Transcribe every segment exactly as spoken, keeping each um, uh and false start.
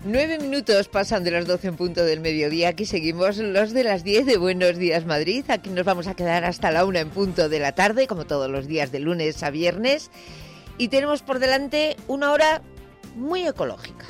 Nueve minutos pasan de las doce en punto del mediodía. Aquí seguimos los de las diez de Buenos Días Madrid. Aquí nos vamos a quedar hasta la una en punto de la tarde, como todos los días de lunes a viernes. Y tenemos por delante una hora muy ecológica.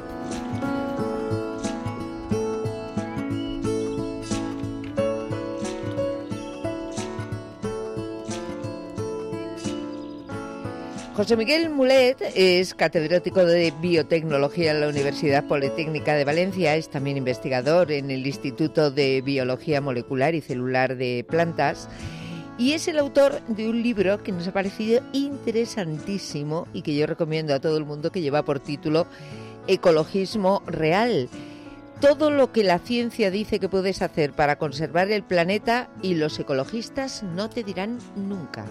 José Miguel Mulet es catedrático de biotecnología en la Universidad Politécnica de Valencia, es también investigador en el Instituto de Biología Molecular y Celular de Plantas y es el autor de un libro que nos ha parecido interesantísimo y que yo recomiendo a todo el mundo, que lleva por título Ecologismo Real. Todo lo que la ciencia dice que puedes hacer para conservar el planeta y los ecologistas no te dirán nunca.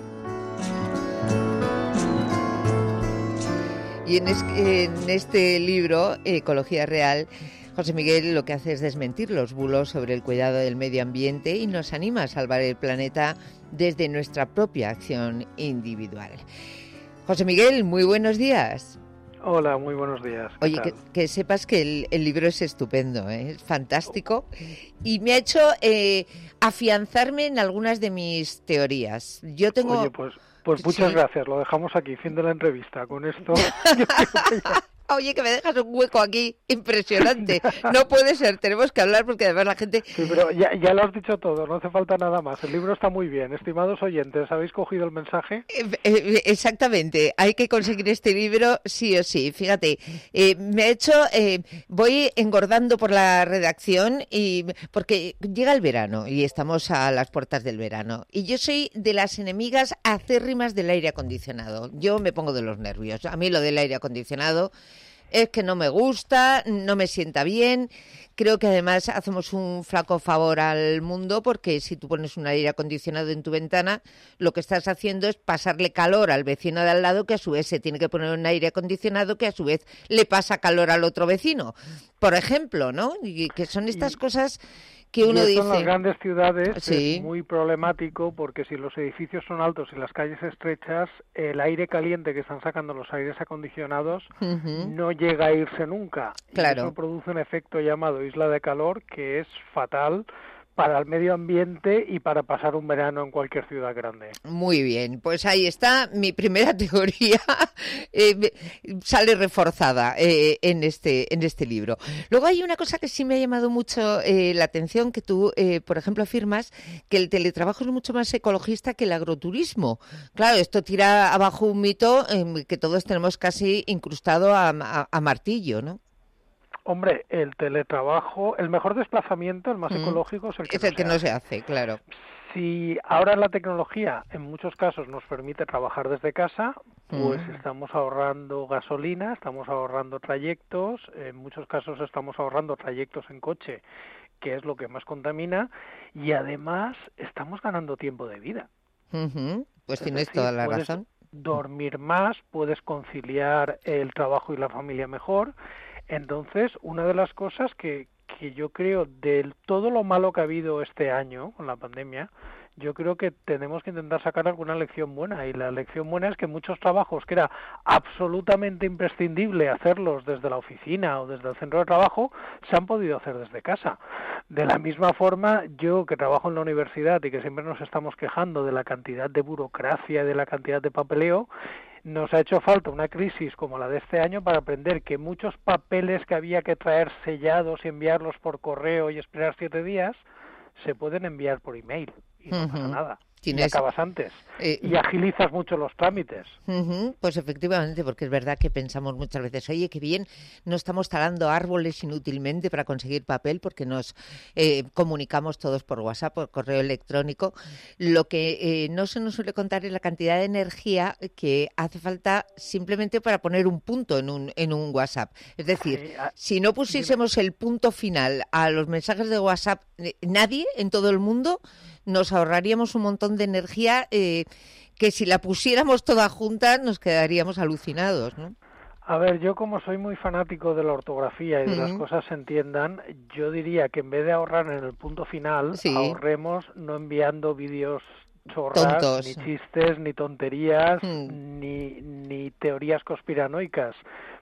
Y en, es, en este libro, Ecología Real, José Miguel lo que hace es desmentir los bulos sobre el cuidado del medio ambiente y nos anima a salvar el planeta desde nuestra propia acción individual. José Miguel, muy buenos días. Hola, muy buenos días. Oye, que, que sepas que el, el libro es estupendo, ¿eh? Es fantástico y me ha hecho eh, afianzarme en algunas de mis teorías. Yo tengo... Oye, pues... Pues muchas sí. gracias, lo dejamos aquí, fin de la entrevista. Con esto... yo creo que ya... Oye, que me dejas un hueco aquí impresionante. No puede ser, tenemos que hablar porque además la gente... Sí, pero ya, ya lo has dicho todo, no hace falta nada más. El libro está muy bien. Estimados oyentes, ¿habéis cogido el mensaje? Eh, eh, exactamente, hay que conseguir este libro sí o sí. Fíjate, eh, me ha hecho... Eh, voy engordando por la redacción y porque llega el verano y estamos a las puertas del verano. Y yo soy de las enemigas acérrimas del aire acondicionado. Yo me pongo de los nervios. A mí lo del aire acondicionado... es que no me gusta, no me sienta bien. Creo que además hacemos un flaco favor al mundo porque si tú pones un aire acondicionado en tu ventana, lo que estás haciendo es pasarle calor al vecino de al lado, que a su vez se tiene que poner un aire acondicionado que a su vez le pasa calor al otro vecino. Por ejemplo, ¿no? Y que son estas cosas... que uno y dice... en las grandes ciudades sí. es muy problemático porque si los edificios son altos y las calles estrechas, el aire caliente que están sacando los aires acondicionados uh-huh. no llega a irse nunca. Claro. Y eso produce un efecto llamado isla de calor que es fatal para el medio ambiente y para pasar un verano en cualquier ciudad grande. Muy bien, pues ahí está mi primera teoría, eh, sale reforzada eh, en este en este libro. Luego hay una cosa que sí me ha llamado mucho eh, la atención, que tú, eh, por ejemplo, afirmas que el teletrabajo es mucho más ecologista que el agroturismo. Claro, esto tira abajo un mito eh, que todos tenemos casi incrustado a, a, a martillo, ¿no? Hombre, el teletrabajo, el mejor desplazamiento, el más mm. ecológico es el que, es no, el que se no hace. se hace, claro. Si ahora la tecnología en muchos casos nos permite trabajar desde casa, pues mm. estamos ahorrando gasolina, estamos ahorrando trayectos, en muchos casos estamos ahorrando trayectos en coche, que es lo que más contamina, y además estamos ganando tiempo de vida. Uh-huh. Pues es tienes decir, toda la puedes razón. Dormir más, puedes conciliar el trabajo y la familia mejor. Entonces, una de las cosas que, que yo creo de todo lo malo que ha habido este año con la pandemia, yo creo que tenemos que intentar sacar alguna lección buena, y la lección buena es que muchos trabajos que era absolutamente imprescindible hacerlos desde la oficina o desde el centro de trabajo, se han podido hacer desde casa. De la misma forma, yo que trabajo en la universidad y que siempre nos estamos quejando de la cantidad de burocracia y de la cantidad de papeleo, nos ha hecho falta una crisis como la de este año para aprender que muchos papeles que había que traer sellados y enviarlos por correo y esperar siete días, se pueden enviar por email y no uh-huh. pasa nada. ¿Tienes? Y acabas antes. Eh, y agilizas mucho los trámites. Uh-huh. Pues efectivamente, porque es verdad que pensamos muchas veces, oye, qué bien, no estamos talando árboles inútilmente para conseguir papel porque nos eh, comunicamos todos por WhatsApp, por correo electrónico. Lo que eh, no se nos suele contar es la cantidad de energía que hace falta simplemente para poner un punto en un, en un WhatsApp. Es decir, sí, ah, si no pusiésemos el punto final a los mensajes de WhatsApp, eh, nadie en todo el mundo, nos ahorraríamos un montón de energía eh, que si la pusiéramos toda junta nos quedaríamos alucinados, ¿no? A ver, yo como soy muy fanático de la ortografía y de uh-huh. las cosas se entiendan, yo diría que en vez de ahorrar en el punto final, sí. ahorremos no enviando vídeos chorras, Tontos. ni chistes, ni tonterías, uh-huh. ni, ni teorías conspiranoicas.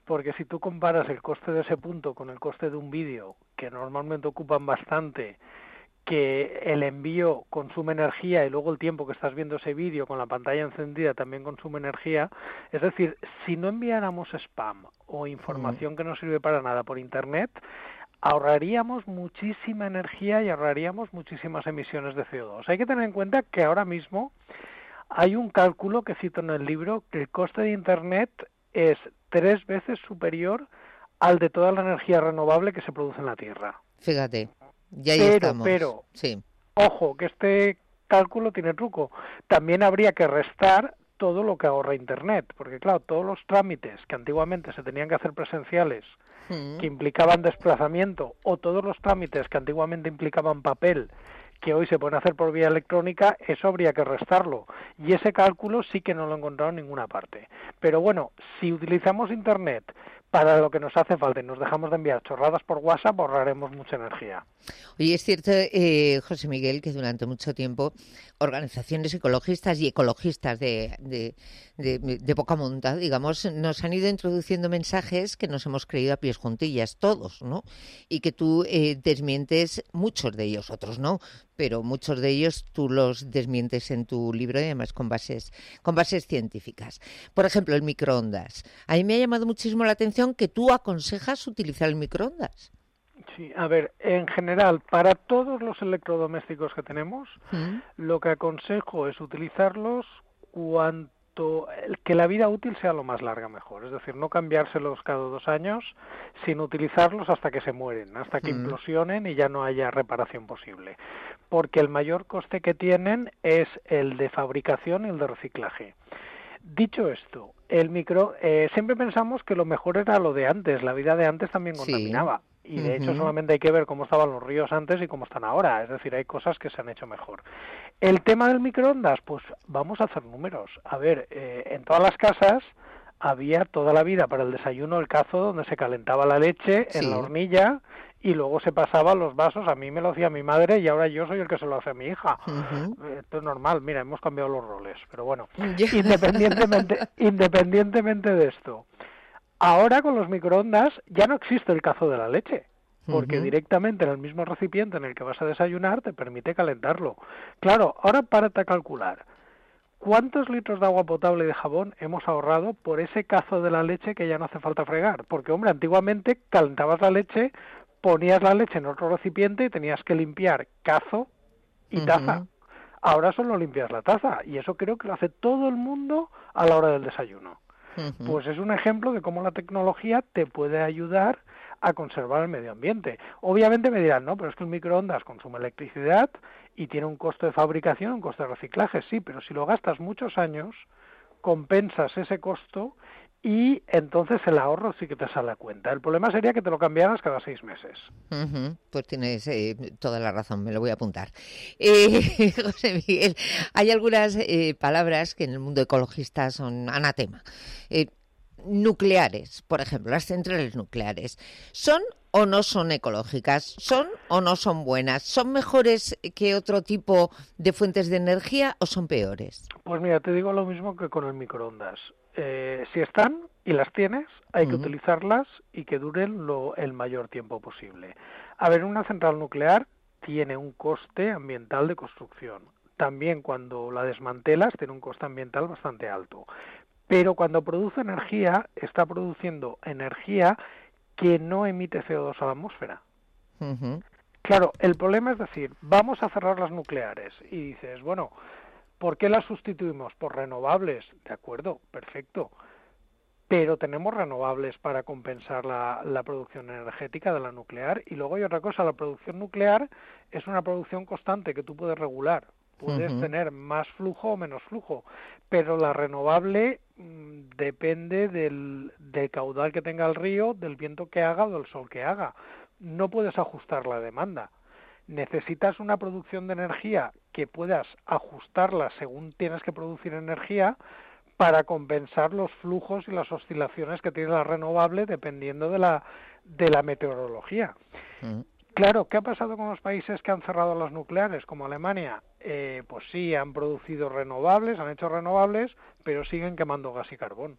porque si tú comparas el coste de ese punto con el coste de un vídeo, que normalmente ocupan bastante, que el envío consume energía y luego el tiempo que estás viendo ese vídeo con la pantalla encendida también consume energía, es decir, si no enviáramos spam o información que no sirve para nada por Internet, ahorraríamos muchísima energía y ahorraríamos muchísimas emisiones de C O dos. Hay que tener en cuenta que ahora mismo hay un cálculo que cito en el libro, que el coste de Internet es tres veces superior al de toda la energía renovable que se produce en la Tierra. Fíjate, ya ahí pero, estamos. Pero, sí. ojo, que este cálculo tiene truco. También habría que restar todo lo que ahorra Internet, porque claro, todos los trámites que antiguamente se tenían que hacer presenciales, mm. que implicaban desplazamiento, o todos los trámites que antiguamente implicaban papel, que hoy se pueden hacer por vía electrónica, eso habría que restarlo. Y ese cálculo sí que no lo he encontrado en ninguna parte. Pero bueno, si utilizamos Internet para lo que nos hace falta y nos dejamos de enviar chorradas por WhatsApp, ahorraremos mucha energía. Oye, es cierto, eh, José Miguel, que durante mucho tiempo organizaciones ecologistas y ecologistas de, de, de, de poca monta, digamos, nos han ido introduciendo mensajes que nos hemos creído a pies juntillas, todos, ¿no? Y que tú eh, desmientes muchos de ellos, otros no, pero muchos de ellos tú los desmientes en tu libro y además con bases, con bases científicas. Por ejemplo, el microondas. A mí me ha llamado muchísimo la atención que tú aconsejas utilizar el microondas. Sí, a ver, en general, para todos los electrodomésticos que tenemos, ¿Mm? lo que aconsejo es utilizarlos cuanto que la vida útil sea lo más larga mejor, es decir, no cambiárselos cada dos años, sino utilizarlos hasta que se mueren, hasta que ¿Mm? implosionen y ya no haya reparación posible, porque el mayor coste que tienen es el de fabricación y el de reciclaje. Dicho esto, el micro, eh, siempre pensamos que lo mejor era lo de antes, la vida de antes también contaminaba. Sí. Y de uh-huh. hecho solamente hay que ver cómo estaban los ríos antes y cómo están ahora, es decir, hay cosas que se han hecho mejor. El tema del microondas, pues vamos a hacer números. A ver, eh, en todas las casas había toda la vida para el desayuno el cazo donde se calentaba la leche sí. en la hornilla y luego se pasaba a los vasos. A mí me lo hacía mi madre y ahora yo soy el que se lo hace a mi hija. Uh-huh. Esto es normal, mira, hemos cambiado los roles, pero bueno, independientemente, independientemente de esto. Ahora con los microondas ya no existe el cazo de la leche, porque uh-huh. directamente en el mismo recipiente en el que vas a desayunar te permite calentarlo. Claro, ahora párate a calcular. ¿Cuántos litros de agua potable y de jabón hemos ahorrado por ese cazo de la leche que ya no hace falta fregar? Porque, hombre, antiguamente calentabas la leche, ponías la leche en otro recipiente y tenías que limpiar cazo y taza. Uh-huh. Ahora solo limpias la taza y eso creo que lo hace todo el mundo a la hora del desayuno. Uh-huh. Pues es un ejemplo de cómo la tecnología te puede ayudar a conservar el medio ambiente. Obviamente me dirán, no, pero es que el microondas consume electricidad y tiene un costo de fabricación, un costo de reciclaje, sí, pero si lo gastas muchos años, compensas ese costo y entonces el ahorro sí que te sale a cuenta. El problema sería que te lo cambiaras cada seis meses. Uh-huh. Pues tienes eh, toda la razón, me lo voy a apuntar. Eh, José Miguel, hay algunas eh, palabras que en el mundo ecologista son anatema. Eh, nucleares, por ejemplo, las centrales nucleares. ¿Son o no son ecológicas? ¿Son o no son buenas? ¿Son mejores que otro tipo de fuentes de energía o son peores? Pues mira, te digo lo mismo que con el microondas. Eh, si están y las tienes, hay que uh-huh. utilizarlas y que duren lo, el mayor tiempo posible. A ver, una central nuclear tiene un coste ambiental de construcción. También cuando la desmantelas tiene un coste ambiental bastante alto. Pero cuando produce energía, está produciendo energía que no emite C O dos a la atmósfera. Uh-huh. Claro, el problema es decir, vamos a cerrar las nucleares y dices, bueno, ¿por qué las sustituimos? Por renovables. De acuerdo, perfecto. Pero tenemos renovables para compensar la, la producción energética de la nuclear. Y luego hay otra cosa, la producción nuclear es una producción constante que tú puedes regular. Puedes uh-huh. tener más flujo o menos flujo, pero la renovable mmm, depende del, del caudal que tenga el río, del viento que haga o del sol que haga. No puedes ajustar la demanda. Necesitas una producción de energía que puedas ajustarla según tienes que producir energía para compensar los flujos y las oscilaciones que tiene la renovable dependiendo de la, de la meteorología. Uh-huh. Claro, ¿qué ha pasado con los países que han cerrado las nucleares, como Alemania? Eh, pues sí, han producido renovables, han hecho renovables, pero siguen quemando gas y carbón.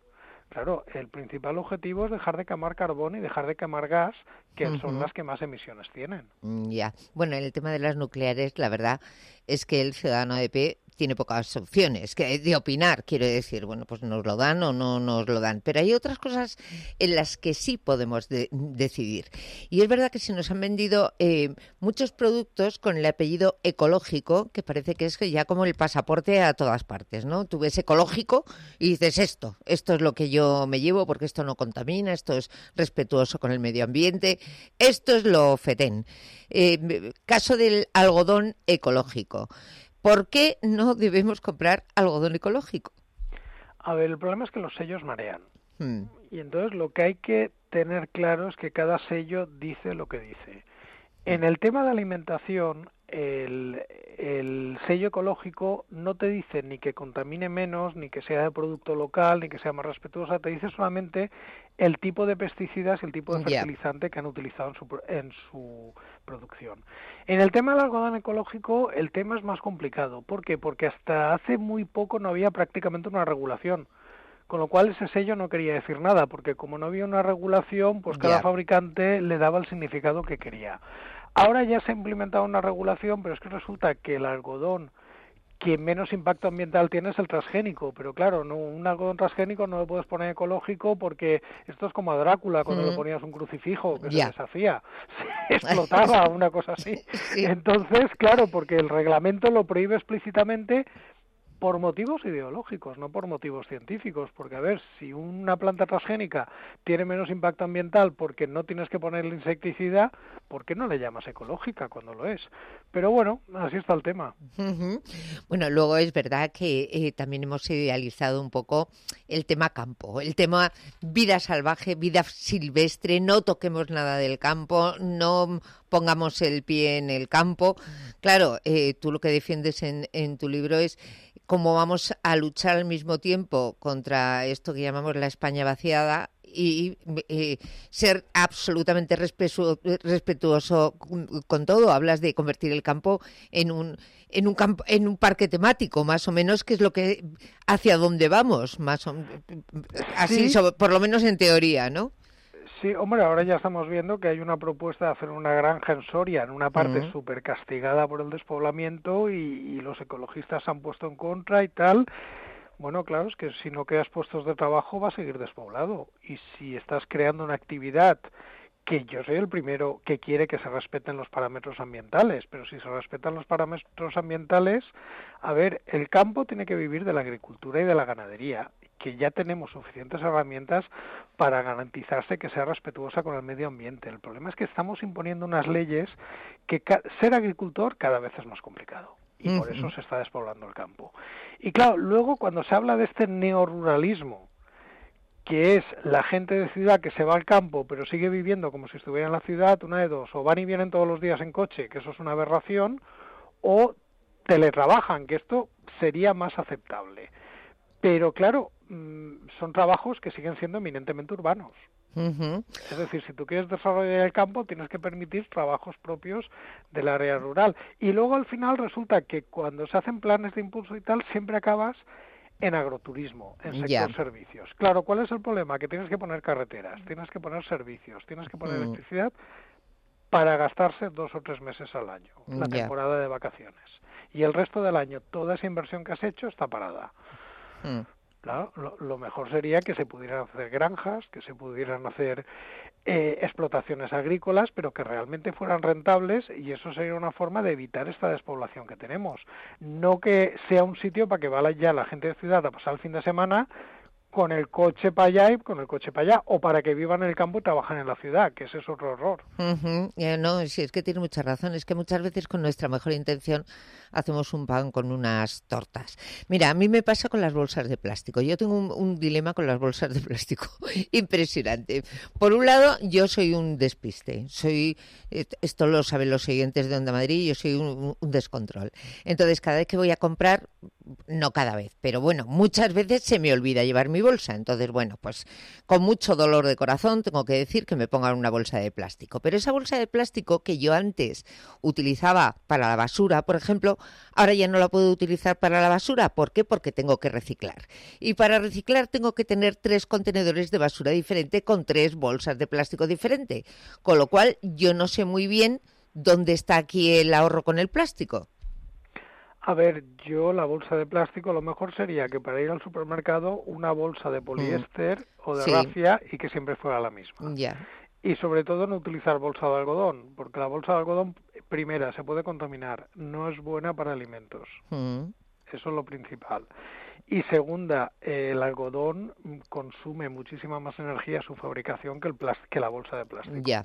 Claro, el principal objetivo es dejar de quemar carbón y dejar de quemar gas, que uh-huh. son las que más emisiones tienen. Ya. Bueno, en el tema de las nucleares, la verdad es que el ciudadano de pie tiene pocas opciones que de opinar, quiero decir, bueno, pues nos lo dan o no nos lo dan, pero hay otras cosas en las que sí podemos de- decidir. Y es verdad que se nos han vendido eh, muchos productos con el apellido ecológico, que parece que es ya como el pasaporte a todas partes, ¿no? Tú ves ecológico y dices esto, esto es lo que yo me llevo porque esto no contamina, esto es respetuoso con el medio ambiente, esto es lo fetén. Eh, caso del algodón ecológico. ¿Por qué no debemos comprar algodón ecológico? A ver, el problema es que los sellos marean. Hmm. Y entonces lo que hay que tener claro es que cada sello dice lo que dice. En el tema de alimentación, el, el sello ecológico no te dice ni que contamine menos, ni que sea de producto local, ni que sea más respetuosa, te dice solamente el tipo de pesticidas y el tipo de fertilizante yeah. que han utilizado en su, en su producción. En el tema del algodón ecológico, el tema es más complicado. ¿Por qué? Porque hasta hace muy poco no había prácticamente una regulación. Con lo cual ese sello no quería decir nada, porque como no había una regulación, pues cada yeah. fabricante le daba el significado que quería. Ahora ya se ha implementado una regulación, pero es que resulta que el algodón que menos impacto ambiental tiene es el transgénico, pero claro, no, un algodón transgénico no lo puedes poner ecológico porque esto es como a Drácula cuando mm. le ponías un crucifijo que yeah. se deshacía, se explotaba, una cosa así. Sí. Entonces, claro, porque el reglamento lo prohíbe explícitamente por motivos ideológicos, no por motivos científicos, porque a ver, si una planta transgénica tiene menos impacto ambiental porque no tienes que ponerle insecticida, ¿por qué no le llamas ecológica cuando lo es? Pero bueno, así está el tema. Uh-huh. Bueno, luego es verdad que eh, también hemos idealizado un poco el tema campo, el tema vida salvaje, vida silvestre, no toquemos nada del campo, no pongamos el pie en el campo. Claro, eh, tú lo que defiendes en, en tu libro es cómo vamos a luchar al mismo tiempo contra esto que llamamos la España vaciada y eh, ser absolutamente respetu- respetuoso con todo. Hablas de convertir el campo en un en un campo, en un parque temático, más o menos, que es lo que hacia dónde vamos, más o, así, sí. sobre, por lo menos en teoría, ¿no? Sí, hombre, ahora ya estamos viendo que hay una propuesta de hacer una granja en Soria, en una parte uh-huh. súper castigada por el despoblamiento y, y los ecologistas se han puesto en contra y tal. Bueno, claro, es que si no creas puestos de trabajo va a seguir despoblado. Y si estás creando una actividad que yo soy el primero que quiere que se respeten los parámetros ambientales, pero si se respetan los parámetros ambientales, a ver, el campo tiene que vivir de la agricultura y de la ganadería, que ya tenemos suficientes herramientas para garantizarse que sea respetuosa con el medio ambiente. El problema es que estamos imponiendo unas leyes que ca- ser agricultor cada vez es más complicado. Y uh-huh. por eso se está despoblando el campo. Y claro, luego cuando se habla de este neoruralismo, que es la gente de ciudad que se va al campo pero sigue viviendo como si estuviera en la ciudad, una de dos, o van y vienen todos los días en coche, que eso es una aberración, o teletrabajan, que esto sería más aceptable. Pero claro, son trabajos que siguen siendo eminentemente urbanos. Uh-huh. Es decir, si tú quieres desarrollar el campo, tienes que permitir trabajos propios del área rural. Y luego al final resulta que cuando se hacen planes de impulso y tal, siempre acabas en agroturismo, en sector yeah. servicios. Claro, ¿cuál es el problema? Que tienes que poner carreteras, tienes que poner servicios, tienes que poner uh-huh. electricidad para gastarse dos o tres meses al año, la yeah. temporada de vacaciones. Y el resto del año, toda esa inversión que has hecho está parada. Uh-huh. Claro, lo, lo mejor sería que se pudieran hacer granjas, que se pudieran hacer eh, explotaciones agrícolas, pero que realmente fueran rentables, y eso sería una forma de evitar esta despoblación que tenemos. No que sea un sitio para que vaya la gente de ciudad a pasar el fin de semana con el coche para allá y con el coche para allá, o para que vivan en el campo y trabajen en la ciudad, que ese es otro horror. Uh-huh. Yeah, no, sí, es que tiene mucha razón, es que muchas veces con nuestra mejor intención hacemos un pan con unas tortas. Mira, a mí me pasa con las bolsas de plástico, yo tengo un, un dilema con las bolsas de plástico impresionante. Por un lado, yo soy un despiste, soy, esto lo saben los oyentes de Onda Madrid, yo soy un, un descontrol. Entonces, cada vez que voy a comprar, no cada vez, pero bueno, muchas veces se me olvida llevar mi bolsa. Entonces, bueno, pues con mucho dolor de corazón tengo que decir que me pongan una bolsa de plástico. Pero esa bolsa de plástico que yo antes utilizaba para la basura, por ejemplo, ahora ya no la puedo utilizar para la basura. ¿Por qué? Porque tengo que reciclar. Y para reciclar tengo que tener tres contenedores de basura diferente con tres bolsas de plástico diferente. Con lo cual, yo no sé muy bien dónde está aquí el ahorro con el plástico. A ver, yo la bolsa de plástico lo mejor sería que para ir al supermercado una bolsa de poliéster mm. o de sí. rafia y que siempre fuera la misma. Ya. Y sobre todo no utilizar bolsa de algodón, porque la bolsa de algodón, primera, se puede contaminar, no es buena para alimentos. Mm. Eso es lo principal. Y segunda, eh, el algodón consume muchísima más energía su fabricación que, el plástico, que la bolsa de plástico. Ya.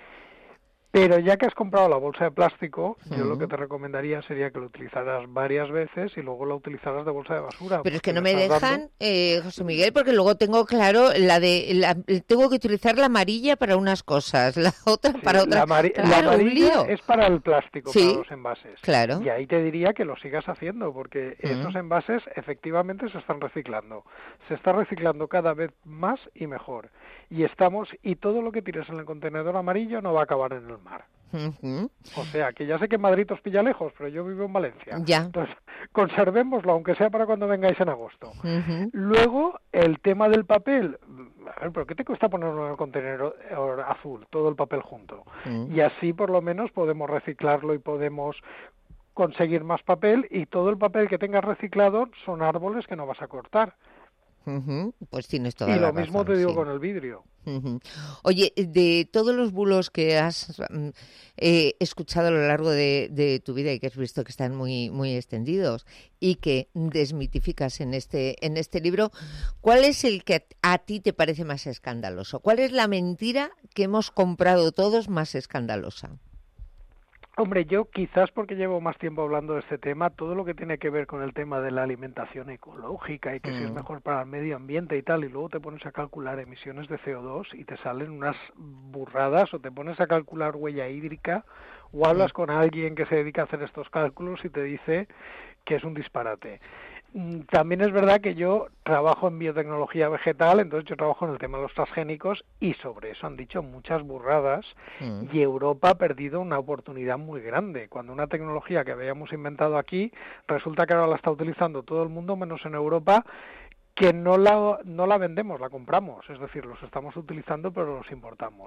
Pero ya que has comprado la bolsa de plástico, uh-huh. yo lo que te recomendaría sería que lo utilizaras varias veces y luego la utilizaras de bolsa de basura. Pero es que no me dejan, dando... eh, José Miguel, porque luego tengo claro, la de la, tengo que utilizar la amarilla para unas cosas, la otra sí, para otras. La, amar... claro, la amarilla es para el plástico, sí, para los envases. Claro. Y ahí te diría que lo sigas haciendo, porque uh-huh. esos envases efectivamente se están reciclando. Se está reciclando cada vez más y mejor. Y estamos y todo lo que tires en el contenedor amarillo no va a acabar en el mar. Uh-huh. O sea, que ya sé que Madrid os pilla lejos, pero yo vivo en Valencia. Ya. Entonces, conservémoslo, aunque sea para cuando vengáis en agosto. Uh-huh. Luego, el tema del papel. A ver, ¿pero qué te cuesta ponerlo en el contenedor azul, todo el papel junto? Uh-huh. Y así, por lo menos, podemos reciclarlo y podemos conseguir más papel, y todo el papel que tengas reciclado son árboles que no vas a cortar. Uh-huh. Pues tienes toda y la lo mismo razón, te digo sí. con el vidrio. Uh-huh. Oye, de todos los bulos que has eh, escuchado a lo largo de, de tu vida y que has visto que están muy muy extendidos y que desmitificas en este en este libro, ¿cuál es el que a ti te parece más escandaloso? ¿Cuál es la mentira que hemos comprado todos más escandalosa? Hombre, yo quizás porque llevo más tiempo hablando de este tema, todo lo que tiene que ver con el tema de la alimentación ecológica y que mm. si es mejor para el medio ambiente y tal, y luego te pones a calcular emisiones de C O dos y te salen unas burradas, o te pones a calcular huella hídrica, o hablas mm. con alguien que se dedica a hacer estos cálculos y te dice que es un disparate. También es verdad que yo trabajo en biotecnología vegetal, entonces yo trabajo en el tema de los transgénicos y sobre eso han dicho muchas burradas mm. y Europa ha perdido una oportunidad muy grande. Cuando una tecnología que habíamos inventado aquí, resulta que ahora la está utilizando todo el mundo menos en Europa, que no la, no la vendemos, la compramos, es decir, los estamos utilizando pero los importamos.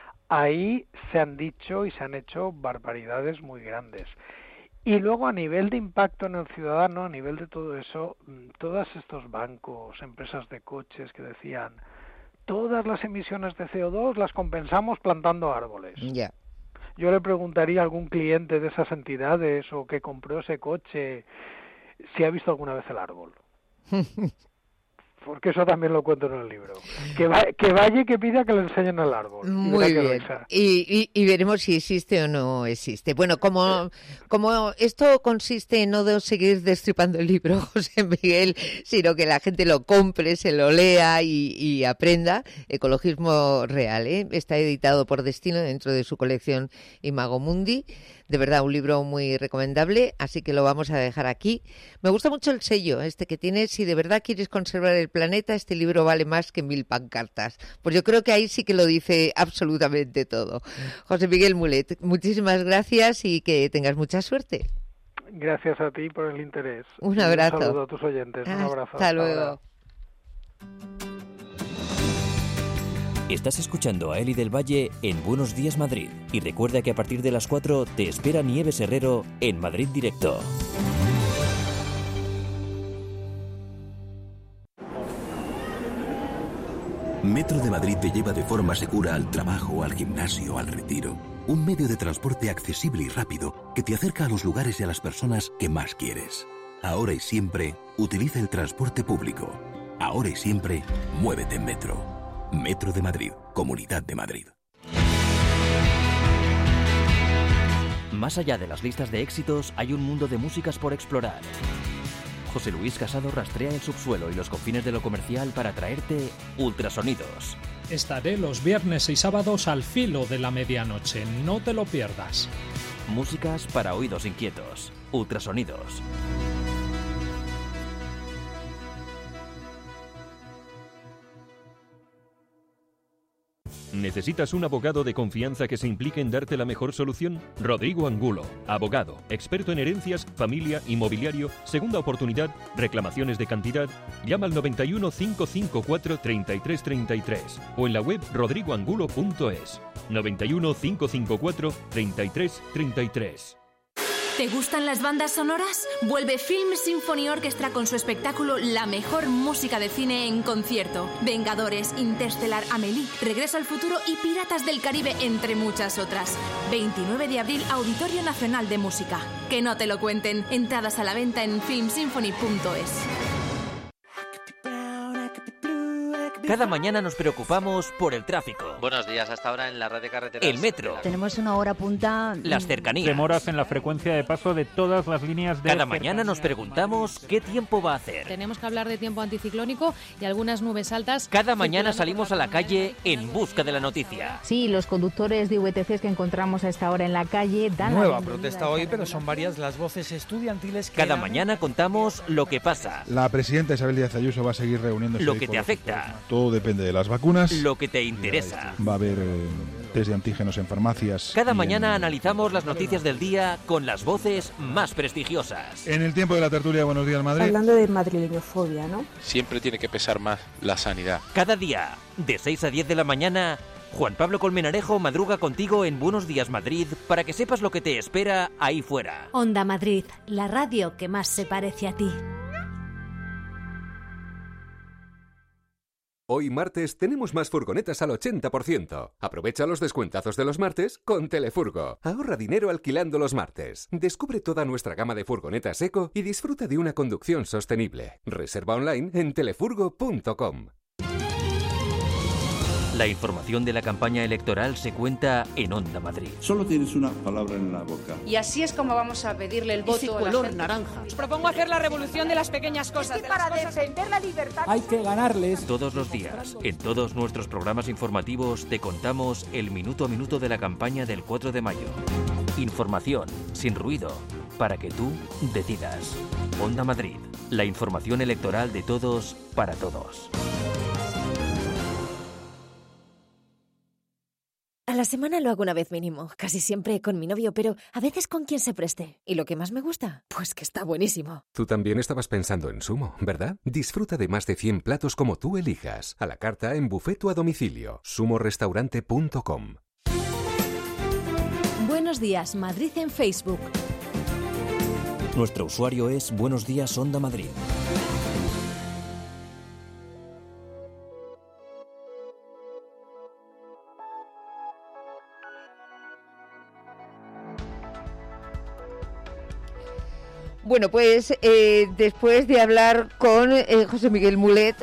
Ahí se han dicho y se han hecho barbaridades muy grandes. Y luego a nivel de impacto en el ciudadano, a nivel de todo eso, todos estos bancos, empresas de coches que decían, todas las emisiones de C O dos las compensamos plantando árboles. Ya. Yeah. Yo le preguntaría a algún cliente de esas entidades o que compró ese coche si ha visto alguna vez el árbol. Porque eso también lo cuento en el libro. Que, va, que vaya y que pida que le enseñen el árbol. Muy bien. Y, y, y veremos si existe o no existe. Bueno, como, como esto consiste en no de seguir destripando el libro, José Miguel, sino que la gente lo compre, se lo lea y, y aprenda. Ecologismo Real, ¿eh? Está editado por Destino dentro de su colección Imago Mundi. De verdad, un libro muy recomendable, así que lo vamos a dejar aquí. Me gusta mucho el sello este que tiene. Si de verdad quieres conservar el planeta, este libro vale más que mil pancartas. Pues yo creo que ahí sí que lo dice absolutamente todo. José Miguel Mulet, muchísimas gracias y que tengas mucha suerte. Gracias a ti por el interés. Un abrazo. Un saludo a tus oyentes. Un abrazo. Hasta luego. Ahora. Estás escuchando a Eli del Valle en Buenos Días Madrid. Y recuerda que a partir de las cuatro te espera Nieves Herrero en Madrid Directo. Metro de Madrid te lleva de forma segura al trabajo, al gimnasio, al retiro. Un medio de transporte accesible y rápido que te acerca a los lugares y a las personas que más quieres. Ahora y siempre, utiliza el transporte público. Ahora y siempre, muévete en Metro. Metro de Madrid, Comunidad de Madrid. Más allá de las listas de éxitos, hay un mundo de músicas por explorar. José Luis Casado rastrea el subsuelo y los confines de lo comercial para traerte Ultrasonidos. Estaré los viernes y sábados al filo de la medianoche, no te lo pierdas. Músicas para oídos inquietos. Ultrasonidos. ¿Necesitas un abogado de confianza que se implique en darte la mejor solución? Rodrigo Angulo, abogado, experto en herencias, familia, inmobiliario, segunda oportunidad, reclamaciones de cantidad. Llama al noventa y uno, cinco cinco cuatro, treinta y tres treinta y tres o en la web rodrigo angulo punto es. noventa y uno, cinco cinco cuatro, treinta y tres treinta y tres. ¿Te gustan las bandas sonoras? Vuelve Film Symphony Orchestra con su espectáculo La mejor música de cine en concierto. Vengadores, Interstellar, Amélie, Regreso al futuro y Piratas del Caribe, entre muchas otras. veintinueve de abril, Auditorio Nacional de Música. Que no te lo cuenten. Entradas a la venta en film symphony punto es. Cada mañana nos preocupamos por el tráfico. Buenos días, hasta ahora en la red de carreteras. El metro. Tenemos una hora punta. Las cercanías. Demoras en la frecuencia de paso de todas las líneas de... Cada mañana nos preguntamos qué tiempo va a hacer. Tenemos que hablar de tiempo anticiclónico y algunas nubes altas. Cada mañana salimos a la calle en busca de la noticia. Sí, los conductores de V T Cs que encontramos a esta hora en la calle dan Nueva protesta hoy, pero son varias las voces estudiantiles que... Cada mañana contamos lo que pasa. La presidenta Isabel Díaz Ayuso va a seguir reuniéndose... Lo que te afecta. Todo depende de las vacunas. Lo que te interesa. Va a haber eh, test de antígenos en farmacias. Cada mañana en... analizamos las noticias del día con las voces más prestigiosas. En el tiempo de la tertulia, buenos días, Madrid. Hablando de madrileñofobia, ¿no? Siempre tiene que pesar más la sanidad. Cada día, de seis a diez de la mañana, Juan Pablo Colmenarejo madruga contigo en Buenos Días Madrid para que sepas lo que te espera ahí fuera. Onda Madrid, la radio que más se parece a ti. Hoy martes tenemos más furgonetas al ochenta por ciento. Aprovecha los descuentazos de los martes con Telefurgo. Ahorra dinero alquilando los martes. Descubre toda nuestra gama de furgonetas eco y disfruta de una conducción sostenible. Reserva online en telefurgo punto com. La información de la campaña electoral se cuenta en Onda Madrid. Solo tienes una palabra en la boca. Y así es como vamos a pedirle el voto. Ese color naranja. Os propongo hacer la revolución de las pequeñas cosas. Es que para defender la libertad hay que ganarles. Todos los días, en todos nuestros programas informativos, te contamos el minuto a minuto de la campaña del cuatro de mayo. Información, sin ruido, para que tú decidas. Onda Madrid, la información electoral de todos para todos. A la semana lo hago una vez mínimo, casi siempre con mi novio, pero a veces con quien se preste. ¿Y lo que más me gusta? Pues que está buenísimo. Tú también estabas pensando en Sumo, ¿verdad? Disfruta de más de cien platos como tú elijas. A la carta en buffet o a domicilio. sumo restaurante punto com. Buenos días, Madrid en Facebook. Nuestro usuario es Buenos Días Onda Madrid. Bueno, pues eh, después de hablar con eh, José Miguel Mulet,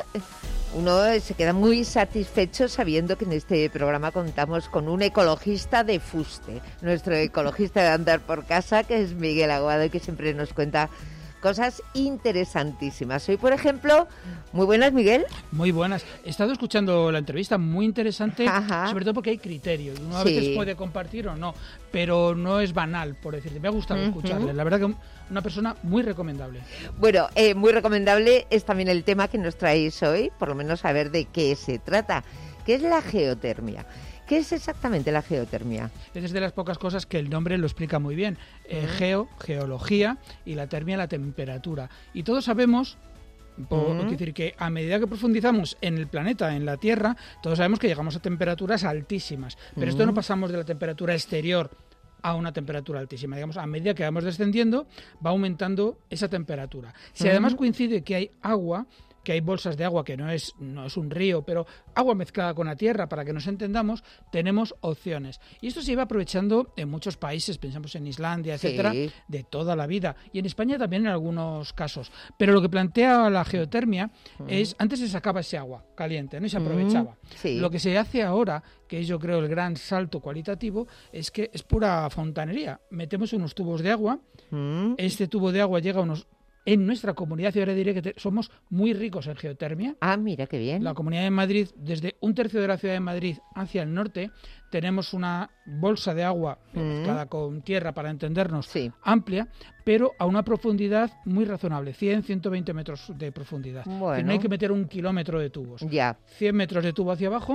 uno se queda muy satisfecho sabiendo que en este programa contamos con un ecologista de fuste, nuestro ecologista de andar por casa, que es Miguel Aguado, y que siempre nos cuenta cosas interesantísimas. Hoy, por ejemplo, muy buenas, Miguel. Muy buenas. He estado escuchando la entrevista, muy interesante, Ajá. sobre todo porque hay criterios. Uno a sí. veces puede compartir o no, pero no es banal, por decirte. Me ha gustado uh-huh. escucharle. La verdad que una persona muy recomendable. Bueno, eh, muy recomendable es también el tema que nos traéis hoy, por lo menos saber de qué se trata, que es la geotermia. ¿Qué es exactamente la geotermia? Es de las pocas cosas que el nombre lo explica muy bien. Eh, geo, geología, y la termia, la temperatura. Y todos sabemos, por, uh-huh. es decir, que a medida que profundizamos en el planeta, en la Tierra, todos sabemos que llegamos a temperaturas altísimas. Pero uh-huh. esto no pasamos de la temperatura exterior a una temperatura altísima. Digamos, a medida que vamos descendiendo, va aumentando esa temperatura. Si uh-huh. además coincide que hay agua, que hay bolsas de agua, que no es, no es un río, pero agua mezclada con la tierra, para que nos entendamos, tenemos opciones. Y esto se iba aprovechando en muchos países, pensamos en Islandia, etcétera, sí. de toda la vida. Y en España también en algunos casos. Pero lo que plantea la geotermia mm. es, antes se sacaba ese agua caliente, ¿no? Y se aprovechaba. Mm. Sí. Lo que se hace ahora, que es yo creo el gran salto cualitativo, es que es pura fontanería. Metemos unos tubos de agua, mm. este tubo de agua llega a unos... En nuestra comunidad, y ahora diré que te, somos muy ricos en geotermia. Ah, mira, qué bien. La Comunidad de Madrid, desde un tercio de la ciudad de Madrid hacia el norte, tenemos una bolsa de agua mezclada mm. con tierra, para entendernos, sí. amplia, pero a una profundidad muy razonable, cien, ciento veinte metros de profundidad. Bueno. No hay que meter un kilómetro de tubos. Ya. cien metros de tubo hacia abajo,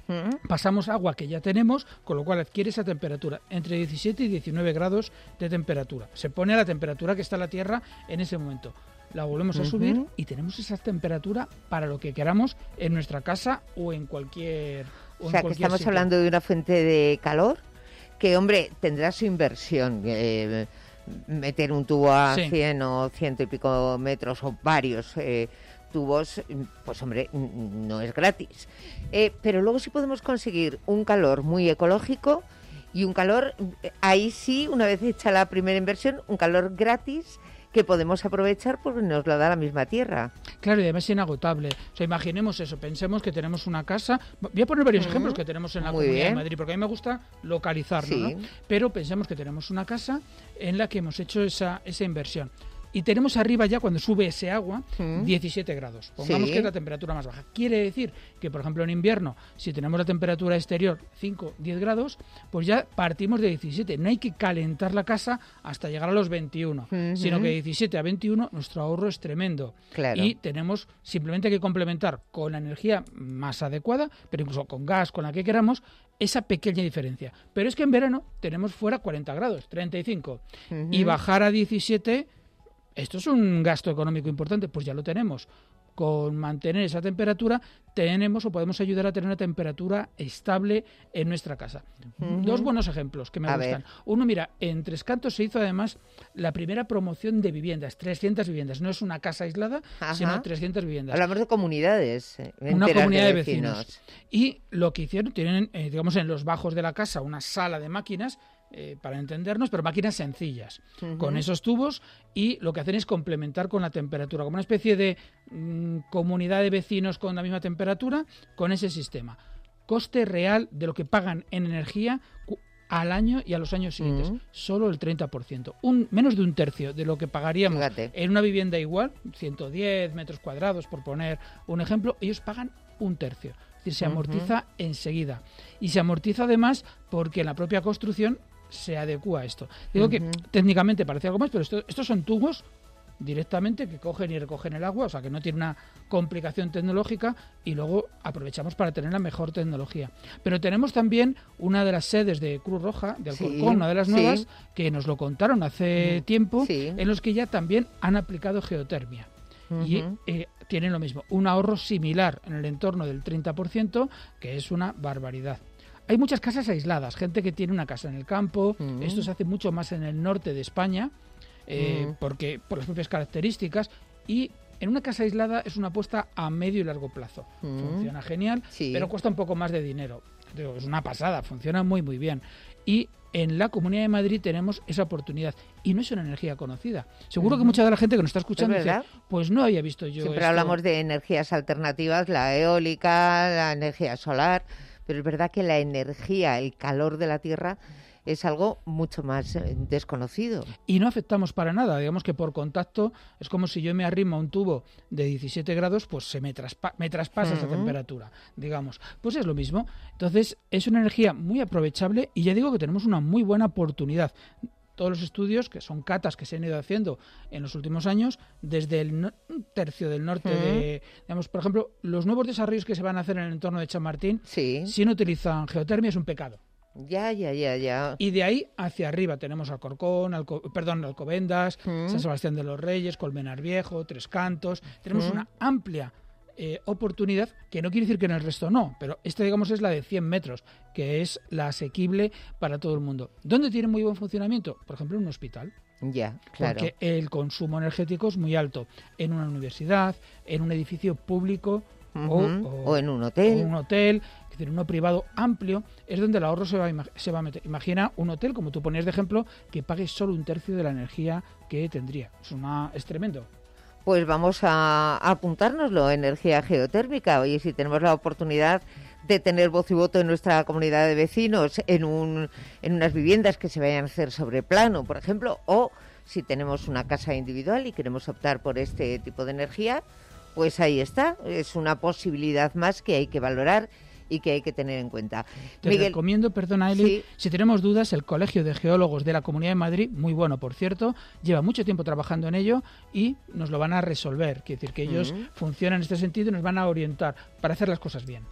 ¿Mm? Pasamos agua que ya tenemos, con lo cual adquiere esa temperatura, entre diecisiete y diecinueve grados de temperatura. Se pone a la temperatura que está la Tierra en ese momento. La volvemos a subir uh-huh. y tenemos esa temperatura para lo que queramos en nuestra casa o en cualquier O, o sea, que estamos sitio. hablando de una fuente de calor que, hombre, tendrá su inversión. Eh, meter un tubo a sí. cien o ciento y pico metros o varios eh, tubos, pues, hombre, no es gratis. Eh, pero luego sí podemos conseguir un calor muy ecológico y un calor, ahí sí, una vez hecha la primera inversión, un calor gratis que podemos aprovechar porque nos lo da la misma tierra. Claro, y además es inagotable. O sea, imaginemos eso, pensemos que tenemos una casa... Voy a poner varios uh-huh. ejemplos que tenemos en la Muy Comunidad bien. de Madrid, porque a mí me gusta localizarlo, sí. ¿no? Pero pensemos que tenemos una casa en la que hemos hecho esa, esa inversión. Y tenemos arriba ya, cuando sube ese agua, mm. diecisiete grados. Pongamos sí. que es la temperatura más baja. Quiere decir que, por ejemplo, en invierno, si tenemos la temperatura exterior cinco, diez grados, pues ya partimos de diecisiete. No hay que calentar la casa hasta llegar a los veintiuno, mm-hmm. sino que de diecisiete a veintiuno nuestro ahorro es tremendo. Claro. Y tenemos simplemente que complementar con la energía más adecuada, pero incluso con gas, con la que queramos, esa pequeña diferencia. Pero es que en verano tenemos fuera cuarenta grados, treinta y cinco. Mm-hmm. Y bajar a diecisiete... Esto es un gasto económico importante, pues ya lo tenemos. Con mantener esa temperatura tenemos o podemos ayudar a tener una temperatura estable en nuestra casa. Uh-huh. Dos buenos ejemplos que me a gustan. Ver. Uno, mira, en Tres Cantos se hizo además la primera promoción de viviendas, trescientas viviendas. No es una casa aislada, Ajá. sino trescientas viviendas. Hablamos de comunidades. Una comunidad de vecinos. de vecinos. Y lo que hicieron, tienen, eh, digamos, en los bajos de la casa una sala de máquinas, Eh, para entendernos, pero máquinas sencillas, uh-huh. con esos tubos, y lo que hacen es complementar con la temperatura, como una especie de mmm, comunidad de vecinos con la misma temperatura, con ese sistema. Coste real de lo que pagan en energía al año y a los años siguientes, uh-huh. solo el treinta por ciento, un, menos de un tercio de lo que pagaríamos Fíjate. en una vivienda igual, ciento diez metros cuadrados, por poner un ejemplo, ellos pagan un tercio. Es decir, se amortiza uh-huh. enseguida. Y se amortiza además porque en la propia construcción se adecúa a esto. Digo uh-huh. que técnicamente parece algo más, pero esto, estos son tubos directamente que cogen y recogen el agua, o sea que no tiene una complicación tecnológica, y luego aprovechamos para tener la mejor tecnología. Pero tenemos también una de las sedes de Cruz Roja, de Alcorcón, sí, una de las nuevas, sí. que nos lo contaron hace uh-huh. tiempo, sí. en los que ya también han aplicado geotermia. Uh-huh. Y eh, tienen lo mismo, un ahorro similar en el entorno del treinta por ciento, que es una barbaridad. Hay muchas casas aisladas, gente que tiene una casa en el campo, uh-huh. esto se hace mucho más en el norte de España, eh, uh-huh. porque por las propias características, y en una casa aislada es una apuesta a medio y largo plazo. Uh-huh. Funciona genial, sí. pero cuesta un poco más de dinero. Digo, es una pasada, funciona muy muy bien. Y en la Comunidad de Madrid tenemos esa oportunidad, y no es una energía conocida. Seguro uh-huh. que mucha de la gente que nos está escuchando dice, pues no había visto yo Siempre esto. hablamos de energías alternativas, la eólica, la energía solar, pero es verdad que la energía, el calor de la tierra, es algo mucho más eh, desconocido. Y no afectamos para nada. Digamos que por contacto es como si yo me arrimo a un tubo de diecisiete grados, pues se me, traspa- me traspasa uh-huh. esa temperatura, digamos. Pues es lo mismo. Entonces es una energía muy aprovechable, y ya digo que tenemos una muy buena oportunidad. Todos los estudios, que son catas que se han ido haciendo en los últimos años, desde el no- un tercio del norte uh-huh. de, digamos, por ejemplo, los nuevos desarrollos que se van a hacer en el entorno de Chamartín, sí. si no utilizan geotermia, es un pecado. Ya, ya, ya, ya. Y de ahí hacia arriba tenemos Alcorcón, Alco- perdón, Alcobendas, uh-huh. San Sebastián de los Reyes, Colmenar Viejo, Tres Cantos. Tenemos uh-huh. una amplia eh, oportunidad, que no quiere decir que en el resto no, pero esta, digamos, es la de cien metros, que es la asequible para todo el mundo. ¿Dónde tiene muy buen funcionamiento? Por ejemplo, en un hospital. Ya, claro. Porque el consumo energético es muy alto. En una universidad, en un edificio público, uh-huh. o, o, o en un hotel. O un hotel, es decir, uno privado amplio, es donde el ahorro se va, a, se va a meter. Imagina un hotel, como tú ponías de ejemplo, que pague solo un tercio de la energía que tendría. Es, una, es tremendo. Pues vamos a, a apuntárnoslo, energía geotérmica. Oye, si tenemos la oportunidad de tener voz y voto en nuestra comunidad de vecinos, en, un, en unas viviendas que se vayan a hacer sobre plano, por ejemplo, o si tenemos una casa individual y queremos optar por este tipo de energía, pues ahí está. Es una posibilidad más que hay que valorar y que hay que tener en cuenta. Te Miguel, recomiendo, perdona Eli, sí. si tenemos dudas, el Colegio de Geólogos de la Comunidad de Madrid, muy bueno por cierto, lleva mucho tiempo trabajando en ello y nos lo van a resolver. Quiere decir que ellos uh-huh. funcionan en este sentido y nos van a orientar para hacer las cosas bien.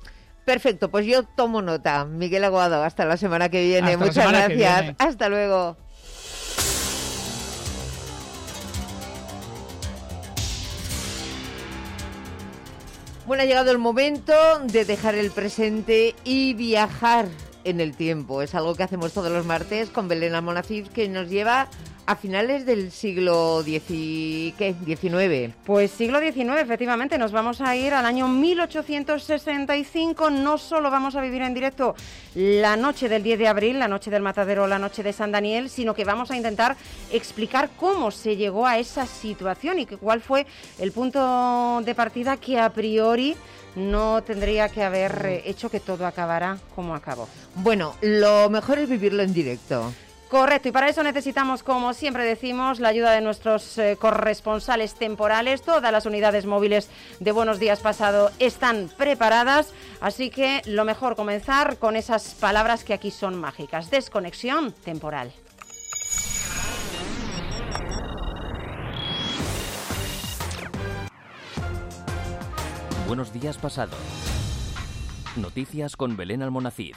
Perfecto, pues yo tomo nota. Miguel Aguado, hasta la semana que viene. Hasta Muchas gracias. Viene. Hasta luego. Bueno, ha llegado el momento de dejar el presente y viajar en el tiempo. Es algo que hacemos todos los martes con Belén Almonacid, que nos lleva a finales del siglo diecinueve. Pues siglo diecinueve, efectivamente. Nos vamos a ir al año mil ochocientos sesenta y cinco. No solo vamos a vivir en directo la noche del diez de abril, la noche del Matadero, la noche de San Daniel, sino que vamos a intentar explicar cómo se llegó a esa situación y cuál fue el punto de partida que a priori no tendría que haber hecho que todo acabara como acabó. Bueno, lo mejor es vivirlo en directo. Correcto, y para eso necesitamos, como siempre decimos, la ayuda de nuestros eh, corresponsales temporales. Todas las unidades móviles de Buenos Días Pasado están preparadas, así que lo mejor comenzar con esas palabras que aquí son mágicas. Desconexión temporal. Buenos Días Pasado. Noticias con Belén Almonacid.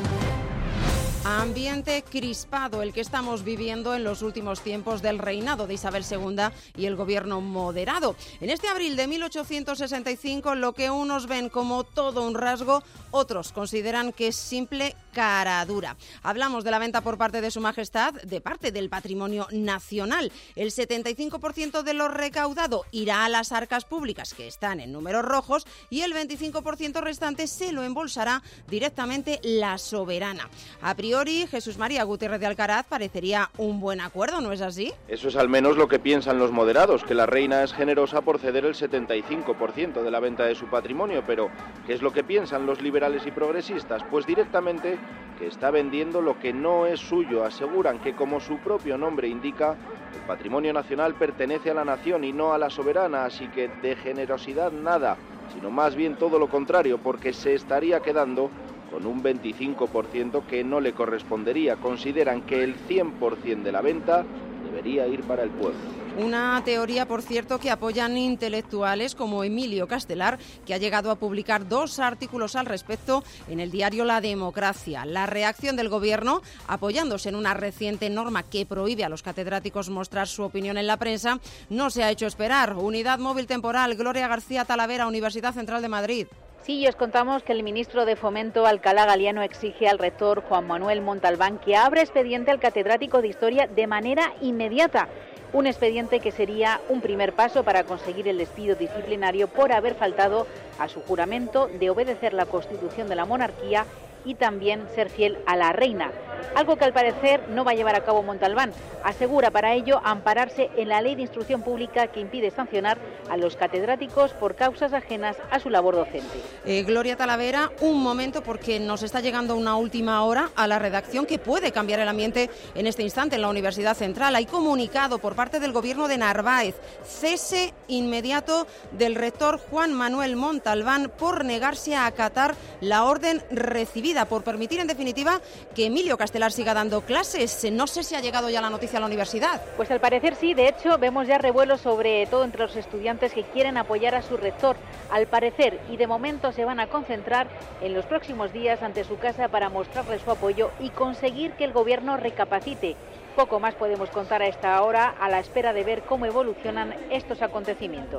Ambiente crispado el que estamos viviendo en los últimos tiempos del reinado de Isabel segunda y el gobierno moderado. En este abril de mil ochocientos sesenta y cinco, lo que unos ven como todo un rasgo, otros consideran que es simple cara dura. Hablamos de la venta por parte de Su Majestad de parte del patrimonio nacional. El setenta y cinco por ciento de lo recaudado irá a las arcas públicas, que están en números rojos, y el veinticinco por ciento restante se lo embolsará directamente la soberana. A priori, Jesús María Gutiérrez de Alcaraz parecería un buen acuerdo, ¿no es así? Eso es al menos lo que piensan los moderados, que la reina es generosa por ceder el setenta y cinco por ciento de la venta de su patrimonio, pero ¿qué es lo que piensan los liberales y progresistas? Pues directamente que está vendiendo lo que no es suyo. Aseguran que, como su propio nombre indica, el patrimonio nacional pertenece a la nación y no a la soberana, así que de generosidad nada, sino más bien todo lo contrario, porque se estaría quedando con un veinticinco por ciento que no le correspondería. Consideran que el cien por ciento de la venta debería ir para el pueblo. Una teoría, por cierto, que apoyan intelectuales como Emilio Castelar, que ha llegado a publicar dos artículos al respecto en el diario La Democracia. La reacción del Gobierno, apoyándose en una reciente norma que prohíbe a los catedráticos mostrar su opinión en la prensa, no se ha hecho esperar. Unidad móvil temporal, Gloria García Talavera, Universidad Central de Madrid. Sí, y os contamos que el ministro de Fomento, Alcalá Galiano, exige al rector Juan Manuel Montalbán que abra expediente al catedrático de Historia de manera inmediata. Un expediente que sería un primer paso para conseguir el despido disciplinario por haber faltado a su juramento de obedecer la Constitución de la monarquía y también ser fiel a la reina. Algo que al parecer no va a llevar a cabo Montalbán. Asegura para ello ampararse en la Ley de Instrucción Pública que impide sancionar a los catedráticos por causas ajenas a su labor docente. Eh, Gloria Talavera, un momento, porque nos está llegando una última hora a la redacción que puede cambiar el ambiente en este instante en la Universidad Central. Hay comunicado por parte del Gobierno de Narváez, cese inmediato del rector Juan Manuel Montalbán por negarse a acatar la orden recibida, por permitir en definitiva que Emilio Castelar siga dando clases. No sé si ha llegado ya la noticia a la universidad. Pues al parecer sí, de hecho vemos ya revuelos sobre todo entre los estudiantes que quieren apoyar a su rector. Al parecer, y de momento se van a concentrar en los próximos días ante su casa para mostrarle su apoyo y conseguir que el gobierno recapacite. Poco más podemos contar a esta hora, a la espera de ver cómo evolucionan estos acontecimientos.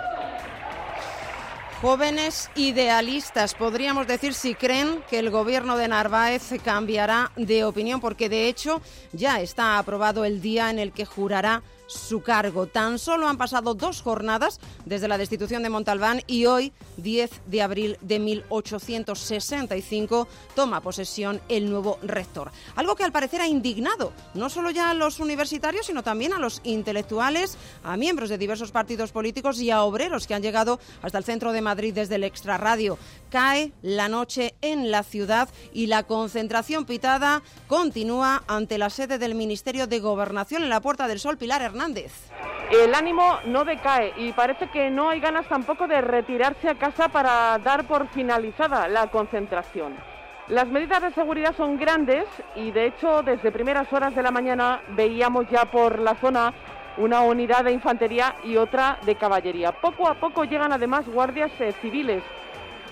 Jóvenes idealistas, podríamos decir, si creen que el gobierno de Narváez cambiará de opinión, porque de hecho ya está aprobado el día en el que jurará su cargo. Tan solo han pasado dos jornadas desde la destitución de Montalbán y hoy, diez de abril de mil ochocientos sesenta y cinco, toma posesión el nuevo rector. Algo que al parecer ha indignado no solo ya a los universitarios, sino también a los intelectuales, a miembros de diversos partidos políticos y a obreros que han llegado hasta el centro de Madrid desde el Extrarradio. Cae la noche en la ciudad y la concentración pitada continúa ante la sede del Ministerio de Gobernación en la Puerta del Sol. Pilar Hernández. El ánimo no decae y parece que no hay ganas tampoco de retirarse a casa para dar por finalizada la concentración. Las medidas de seguridad son grandes y de hecho desde primeras horas de la mañana veíamos ya por la zona una unidad de infantería y otra de caballería. Poco a poco llegan además guardias eh, civiles.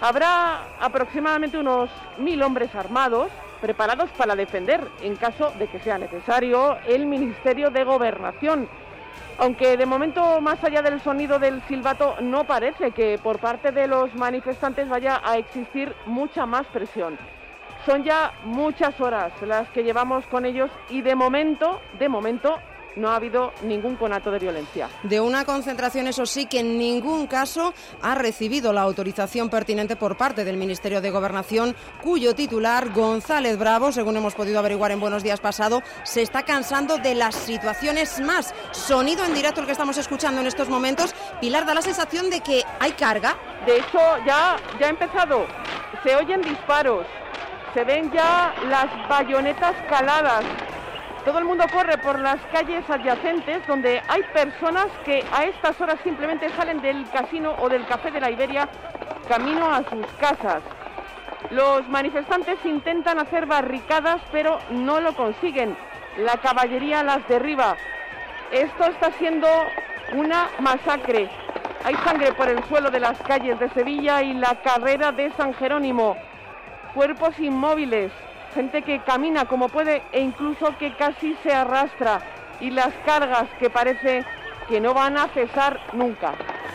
Habrá aproximadamente unos mil hombres armados preparados para defender, en caso de que sea necesario, el Ministerio de Gobernación. Aunque de momento, más allá del sonido del silbato, no parece que por parte de los manifestantes vaya a existir mucha más presión. Son ya muchas horas las que llevamos con ellos y de momento, de momento, no ha habido ningún conato de violencia. De una concentración, eso sí, que en ningún caso ha recibido la autorización pertinente por parte del Ministerio de Gobernación, cuyo titular, González Bravo, según hemos podido averiguar en Buenos Días pasado, se está cansando de las situaciones más. Sonido en directo el que estamos escuchando en estos momentos. Pilar, da la sensación de que hay carga. De hecho, ya, ya ha empezado. Se oyen disparos, se ven ya las bayonetas caladas. Todo el mundo corre por las calles adyacentes donde hay personas que a estas horas simplemente salen del casino o del Café de la Iberia camino a sus casas. Los manifestantes intentan hacer barricadas, pero no lo consiguen. La caballería las derriba. Esto está siendo una masacre. Hay sangre por el suelo de las calles de Sevilla y la carrera de San Jerónimo. Cuerpos inmóviles. Gente que camina como puede e incluso que casi se arrastra, y las cargas que parece que no van a cesar nunca.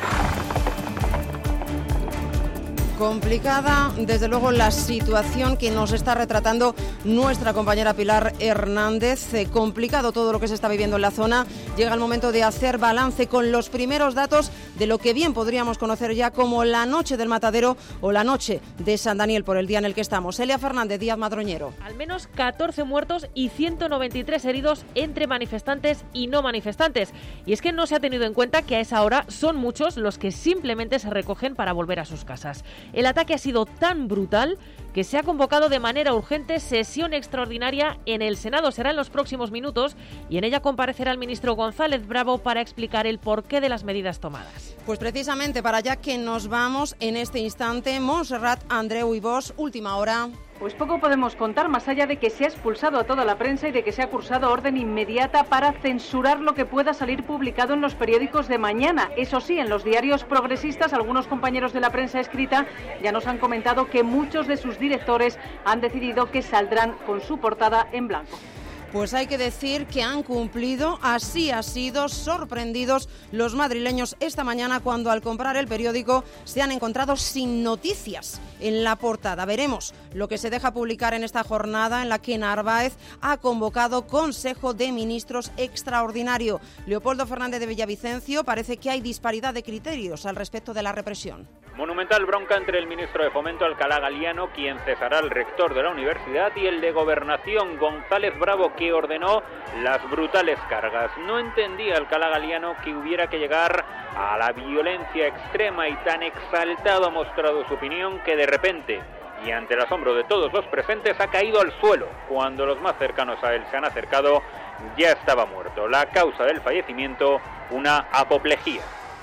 Complicada, desde luego, la situación que nos está retratando nuestra compañera Pilar Hernández. Eh, complicado todo lo que se está viviendo en la zona. Llega el momento de hacer balance con los primeros datos de lo que bien podríamos conocer ya como la noche del Matadero o la noche de San Daniel, por el día en el que estamos. Elia Fernández, Díaz Madroñero. Al menos catorce muertos y ciento noventa y tres heridos entre manifestantes y no manifestantes. Y es que no se ha tenido en cuenta que a esa hora son muchos los que simplemente se recogen para volver a sus casas. El ataque ha sido tan brutal que se ha convocado de manera urgente sesión extraordinaria en el Senado. Será en los próximos minutos y en ella comparecerá el ministro González Bravo para explicar el porqué de las medidas tomadas. Pues precisamente para allá que nos vamos en este instante. Montserrat Andreu y vos, última hora. Pues poco podemos contar, más allá de que se ha expulsado a toda la prensa y de que se ha cursado orden inmediata para censurar lo que pueda salir publicado en los periódicos de mañana. Eso sí, en los diarios progresistas, algunos compañeros de la prensa escrita ya nos han comentado que muchos de sus directores han decidido que saldrán con su portada en blanco. Pues hay que decir que han cumplido, así ha sido, sorprendidos los madrileños esta mañana cuando al comprar el periódico se han encontrado sin noticias en la portada. Veremos lo que se deja publicar en esta jornada en la que Narváez ha convocado Consejo de Ministros extraordinario. Leopoldo Fernández de Villavicencio, parece que hay disparidad de criterios al respecto de la represión. Monumental bronca entre el ministro de Fomento, Alcalá Galiano, quien cesará al rector de la universidad, y el de Gobernación, González Bravo, que ordenó las brutales cargas. No entendía Alcalá Galiano que hubiera que llegar a la violencia extrema, y tan exaltado ha mostrado su opinión que de repente, y ante el asombro de todos los presentes, ha caído al suelo. Cuando los más cercanos a él se han acercado, ya estaba muerto. La causa del fallecimiento, una apoplejía.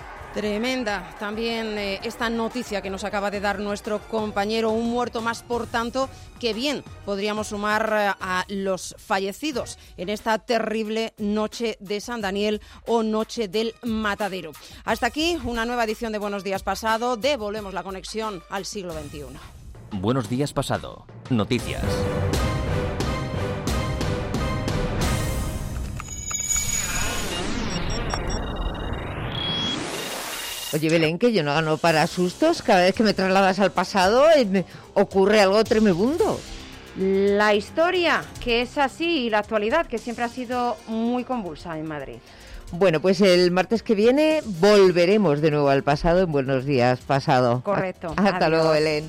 Tremenda también eh, esta noticia que nos acaba de dar nuestro compañero, un muerto más, por tanto, que bien podríamos sumar eh, a los fallecidos en esta terrible noche de San Daniel o noche del Matadero. Hasta aquí una nueva edición de Buenos Días Pasado. Devolvemos la conexión al siglo veintiuno. Buenos Días Pasado. Noticias. Oye, Belén, que yo no gano para sustos. Cada vez que me trasladas al pasado eh, me ocurre algo tremebundo. La historia, que es así, y la actualidad, que siempre ha sido muy convulsa en Madrid. Bueno, pues el martes que viene volveremos de nuevo al pasado en Buenos Días Pasado. Correcto. Hasta Adiós. luego, Belén.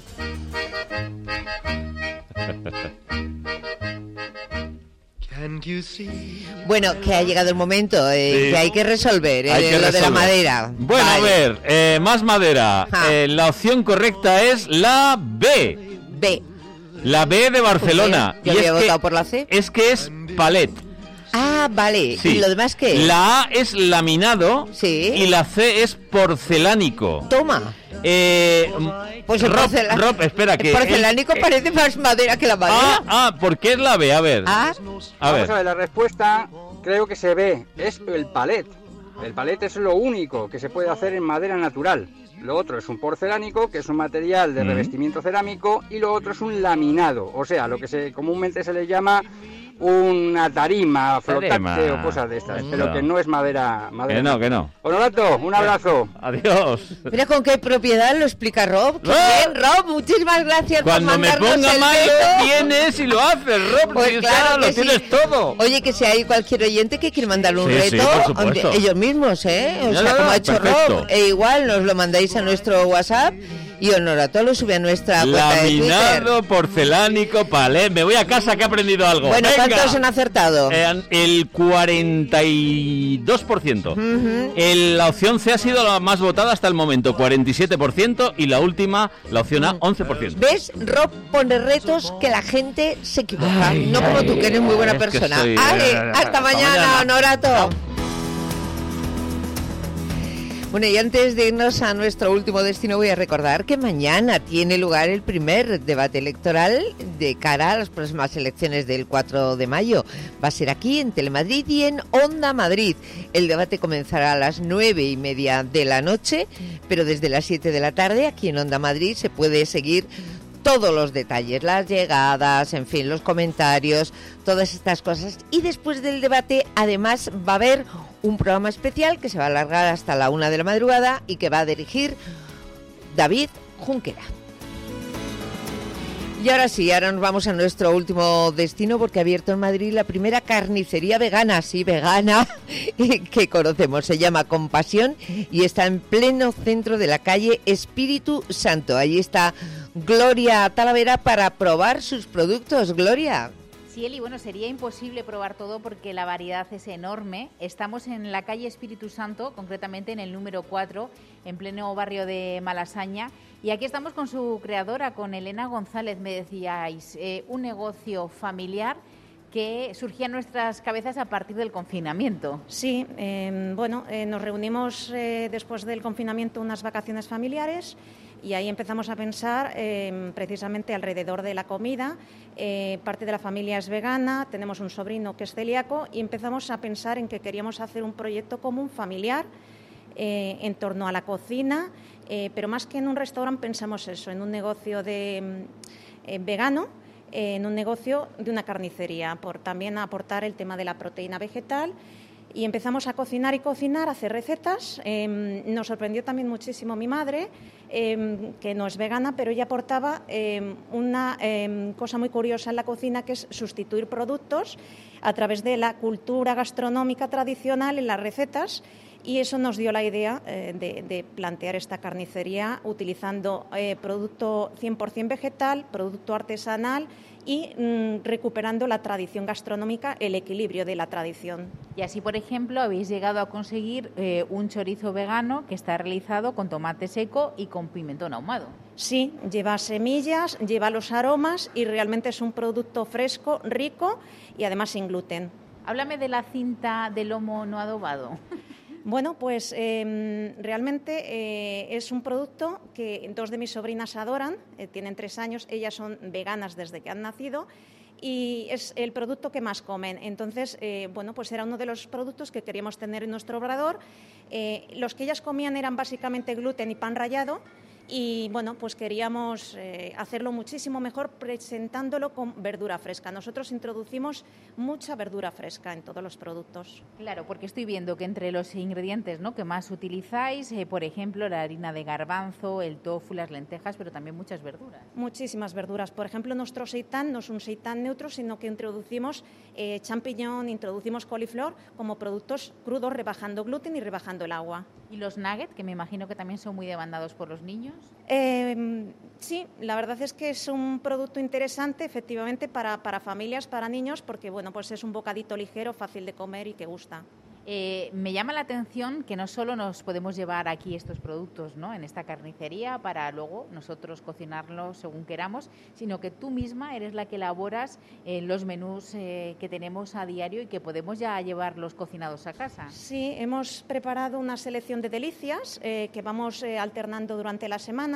Bueno, que ha llegado el momento, eh, Sí. que hay que resolver, eh, Hay que lo de la resolver. madera. Bueno, Vale. a ver, eh, más madera. Eh, la opción correcta es la B. B. La B de Barcelona. Yo Y había es que- votado por la C. Es que es palet. Ah, vale. Sí. ¿Y lo demás qué es? La A es laminado y la C es porcelánico. Toma. Eh, Pues el Rob, porcela- Rob, espera, que el porcelánico es- parece más madera que la madera. Ah, ah, ¿por qué es la B? A ver. Ah. A Vamos ver. a ver, la respuesta creo que se ve, es el palet. El palet es lo único que se puede hacer en madera natural. lo otro es un porcelánico, que es un material de mm. revestimiento cerámico, y lo otro es un laminado, o sea, lo que se comúnmente se le llama una tarima flotante o cosas de estas, pero que no es madera, madera. Que no, que no. Honorato, un abrazo. Adiós. Mira con qué propiedad lo explica Rob. ¡Qué bien, Rob! Muchísimas gracias Cuando por mandarnos me ponga el mal, beso. vienes y lo haces, Rob. Pues si claro lo que tienes sí. todo. Oye, que si hay cualquier oyente que quiere mandar un Sí, reto, sí, por supuesto. ellos mismos, ¿eh? O Ya, sea, ya, como ha hecho perfecto. Rob, e igual nos lo mandáis a nuestro WhatsApp y Honorato lo sube a nuestra cuenta de Twitter. Laminado, porcelánico, palé. Me voy a casa que he aprendido algo. Bueno, Venga. ¿cuántos han acertado? Eh, el cuarenta y dos por ciento. Uh-huh. El, la opción C ha sido la más votada hasta el momento, cuarenta y siete por ciento, y la última, la opción A, once por ciento. ¿Ves? Rob pone retos que la gente se equivoca. Ay, no como ay, tú, que eres muy buena es que persona. soy- Ale, hasta, hasta mañana, mañana. Honorato. Bueno, y antes de irnos a nuestro último destino, voy a recordar que mañana tiene lugar el primer debate electoral de cara a las próximas elecciones del cuatro de mayo. Va a ser aquí en Telemadrid y en Onda Madrid. El debate comenzará a las nueve y media de la noche, pero desde las siete de la tarde aquí en Onda Madrid se puede seguir todos los detalles, las llegadas, en fin, los comentarios, todas estas cosas. Y después del debate, además, va a haber un programa especial que se va a alargar hasta la una de la madrugada y que va a dirigir David Junquera. Y ahora sí, ahora nos vamos a nuestro último destino porque ha abierto en Madrid la primera carnicería vegana, sí, vegana, que conocemos. Se llama Compasión y está en pleno centro de la calle Espíritu Santo. Allí está Gloria Talavera para probar sus productos. Gloria. Sí, Eli, bueno, sería imposible probar todo porque la variedad es enorme. Estamos en la calle Espíritu Santo, concretamente en el número cuatro, en pleno barrio de Malasaña. Y aquí estamos con su creadora, con Elena González, me decíais, eh, un negocio familiar que surgía en nuestras cabezas a partir del confinamiento. Sí, eh, bueno, eh, nos reunimos eh, después del confinamiento unas vacaciones familiares y ahí empezamos a pensar eh, precisamente alrededor de la comida. Eh, parte de la familia es vegana, tenemos un sobrino que es celíaco y empezamos a pensar en que queríamos hacer un proyecto común familiar eh, en torno a la cocina, eh, pero más que en un restaurante pensamos eso, en un negocio de eh, vegano, eh, en un negocio de una carnicería, por también aportar el tema de la proteína vegetal. Y empezamos a cocinar y cocinar, a hacer recetas. Eh, nos sorprendió también muchísimo mi madre, eh, que no es vegana, pero ella aportaba eh, una eh, cosa muy curiosa en la cocina, que es sustituir productos a través de la cultura gastronómica tradicional en las recetas. Y eso nos dio la idea eh, de, de plantear esta carnicería utilizando eh, producto cien por ciento vegetal, producto artesanal y mm, recuperando la tradición gastronómica, el equilibrio de la tradición. Y así, por ejemplo, habéis llegado a conseguir eh, un chorizo vegano que está realizado con tomate seco y con pimentón ahumado. Sí, lleva semillas, lleva los aromas y realmente es un producto fresco, rico y además sin gluten. Háblame de la cinta de lomo no adobado. Bueno, pues eh, realmente eh, es un producto que dos de mis sobrinas adoran, eh, tienen tres años, ellas son veganas desde que han nacido y es el producto que más comen. Entonces, eh, bueno, pues era uno de los productos que queríamos tener en nuestro obrador. Eh, los que ellas comían eran básicamente gluten y pan rallado. Y bueno, pues queríamos eh, hacerlo muchísimo mejor presentándolo con verdura fresca. Nosotros introducimos mucha verdura fresca en todos los productos. Claro, porque estoy viendo que entre los ingredientes, ¿no?, que más utilizáis, eh, por ejemplo, la harina de garbanzo, el tofu, las lentejas, pero también muchas verduras. Muchísimas verduras. Por ejemplo, nuestro seitán no es un seitán neutro, sino que introducimos eh, champiñón, introducimos coliflor como productos crudos, rebajando gluten y rebajando el agua. ¿Y los nuggets, que me imagino que también son muy demandados por los niños? Eh, sí, la verdad es que es un producto interesante, efectivamente, para, para familias, para niños, porque bueno, pues es un bocadito ligero, fácil de comer y que gusta. Eh, me llama la atención que no solo nos podemos llevar aquí estos productos, ¿no?, en esta carnicería para luego nosotros cocinarlos según queramos, sino que tú misma eres la que elaboras eh, los menús eh, que tenemos a diario y que podemos ya llevarlos cocinados a casa. Sí, hemos preparado una selección de delicias eh, que vamos eh, alternando durante las semanas.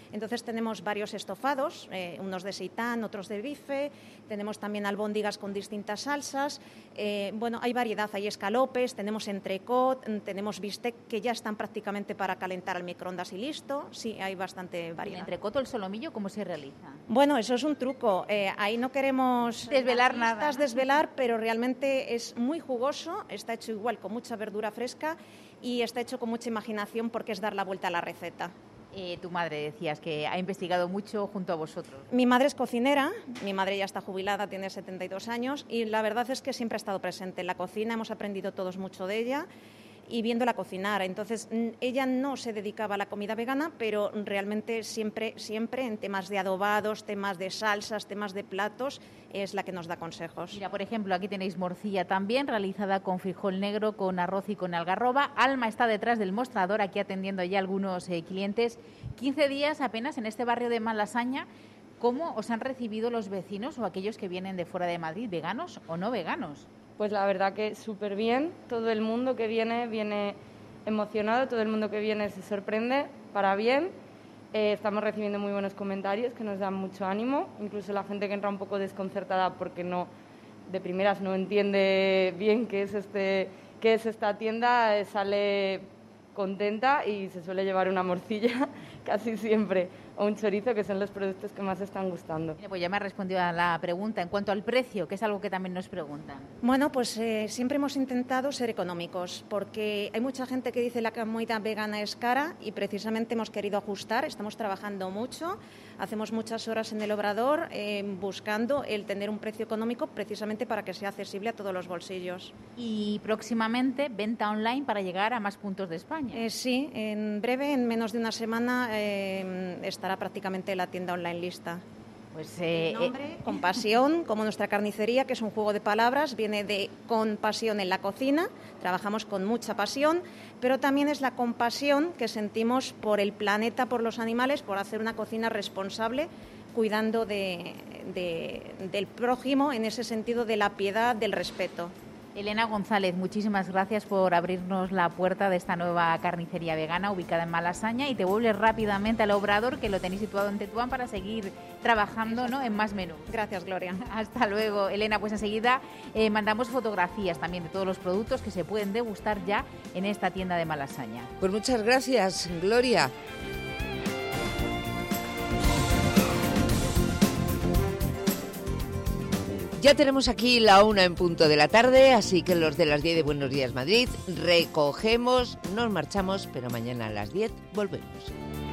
Entonces tenemos varios estofados, eh, unos de seitán, otros de bife, tenemos también albóndigas con distintas salsas, eh, bueno, hay variedad, hay escalopes, tenemos entrecot, tenemos bistec que ya están prácticamente para calentar al microondas y listo, sí, hay bastante variedad. ¿El entrecot o el solomillo cómo se realiza? Bueno, eso es un truco, eh, ahí no queremos desvelar nada, ¿no? desvelar, pero realmente es muy jugoso, está hecho igual con mucha verdura fresca y está hecho con mucha imaginación porque es dar la vuelta a la receta. Eh, tu madre decías que ha investigado mucho junto a vosotros. Mi madre es cocinera, mi madre ya está jubilada, tiene setenta y dos años y la verdad es que siempre ha estado presente en la cocina, hemos aprendido todos mucho de ella y viéndola cocinar. Entonces, ella no se dedicaba a la comida vegana, pero realmente siempre, siempre en temas de adobados, temas de salsas, temas de platos, es la que nos da consejos. Mira, por ejemplo, aquí tenéis morcilla también, realizada con frijol negro, con arroz y con algarroba. Alma está detrás del mostrador, aquí atendiendo ya a algunos eh, clientes. quince días apenas en este barrio de Malasaña. ¿Cómo os han recibido los vecinos o aquellos que vienen de fuera de Madrid, veganos o no veganos? Pues la verdad que súper bien, todo el mundo que viene viene emocionado, todo el mundo que viene se sorprende para bien, eh, estamos recibiendo muy buenos comentarios que nos dan mucho ánimo, incluso la gente que entra un poco desconcertada porque no, de primeras no entiende bien qué es, este, qué es esta tienda, eh, sale contenta y se suele llevar una morcilla casi siempre, o un chorizo, que son los productos que más están gustando. Pues ya me ha respondido a la pregunta. En cuanto al precio, que es algo que también nos preguntan. Bueno, pues eh, siempre hemos intentado ser económicos, porque hay mucha gente que dice la comida vegana es cara y precisamente hemos querido ajustar, estamos trabajando mucho, hacemos muchas horas en el obrador eh, buscando el tener un precio económico precisamente para que sea accesible a todos los bolsillos. Y próximamente venta online para llegar a más puntos de España. Eh, sí, en breve, en menos de una semana, eh, estará prácticamente la tienda online lista. Pues eh, el nombre, eh, Compasión, como nuestra carnicería, que es un juego de palabras, viene de con pasión en la cocina, trabajamos con mucha pasión, pero también es la compasión que sentimos por el planeta, por los animales, por hacer una cocina responsable, cuidando de, de, del prójimo, en ese sentido de la piedad, del respeto. Elena González, muchísimas gracias por abrirnos la puerta de esta nueva carnicería vegana ubicada en Malasaña, y te vuelves rápidamente al obrador, que lo tenéis situado en Tetuán, para seguir trabajando, ¿no?, en más menú. Gracias, Gloria. Hasta luego, Elena. Pues enseguida eh, mandamos fotografías también de todos los productos que se pueden degustar ya en esta tienda de Malasaña. Pues muchas gracias, Gloria. Ya tenemos aquí la una en punto de la tarde, así que los de las diez de Buenos Días Madrid recogemos, nos marchamos, pero mañana a las diez volvemos.